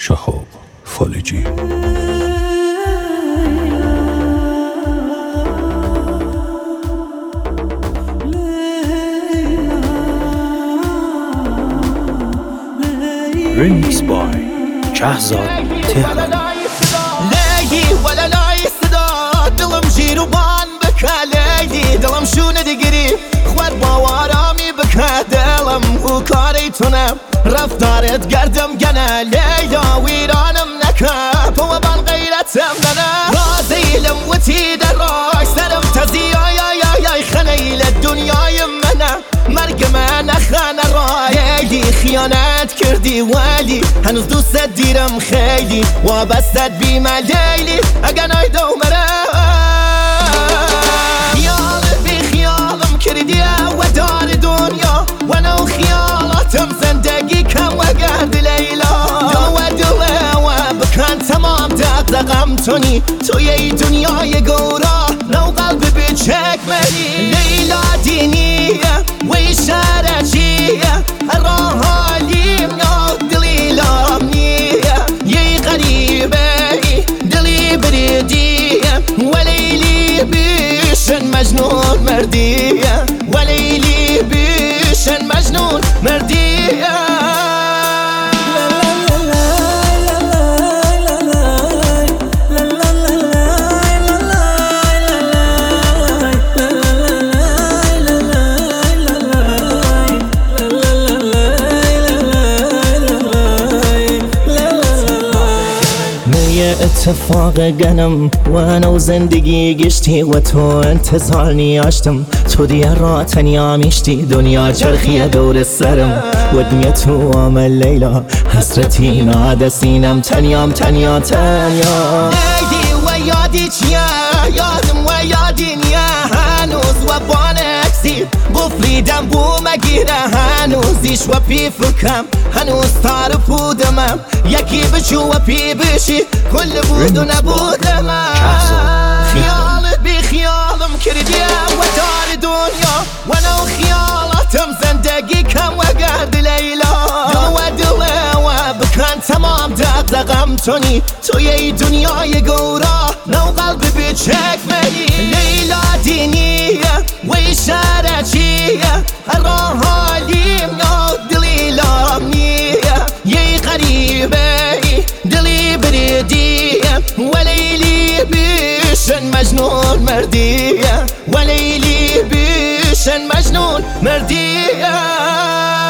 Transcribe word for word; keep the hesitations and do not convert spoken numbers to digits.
شهاب فالجی. Remix by Shahzad Tehran. ليلي ولا لا يصدى دلم جيروبان بكا ليلي دلم شو ندقري خوار باوارامي بكا دلم هو كاريتنا رفتارت قردم قنا ليلى ويرانم نكاب هو بالغيرتم لنا رازي لموتي دراك سرم تزي يا يا يا خليل الدنيا يمنا مرقم نخانا رايلي خيانات كردي والي هنوز دوست ديرم خيلي وبستد بيما ليلي اقناي دومرا خيال بخيالم كردي ودار دنيا وانا وخيالاتم زندگي كم وقرد ليلى دو دو وبكان تمام دقدقم توني توي دنياي قورا لو قلبي بتشك مني ليلى دينية وشارجية الراها لي منو دلي لامنية يي غريبة دلي بريدية وليلي بيشن مجنون مردية وليلي بيشن مجنون مردية اتفاق قنم وانا وزندگی گشتی و تو انتظار نیاشتم تو دیگه را تنیا میشتی دنیا چرخی دور سرم و دنیا تو عمل لیلا حسرتی ناده سینم تنیام تنیا تنیا لیلی و یادی چیا یادم و یادی نیا هنوز و بانکسی بفریدم بو مگیره هنوزیش و پی فکم هنوز تار پودمم یکی بشو و پی بشی كل بود و نبودم خيالت بخيالم كردي ودار دنيا وانا وخيالاتم زندگي كم وقرد ليلى دو دو وبكان تمام دقدقم توني توي دنياي قورا لو قلبي بتشك مني ليلى دينية وشارجية الراها لي منو دلي لامنية يي غريبة دلي بريدية وليلي بيشن مجنون مردية وليلي بيشن مجنون مردية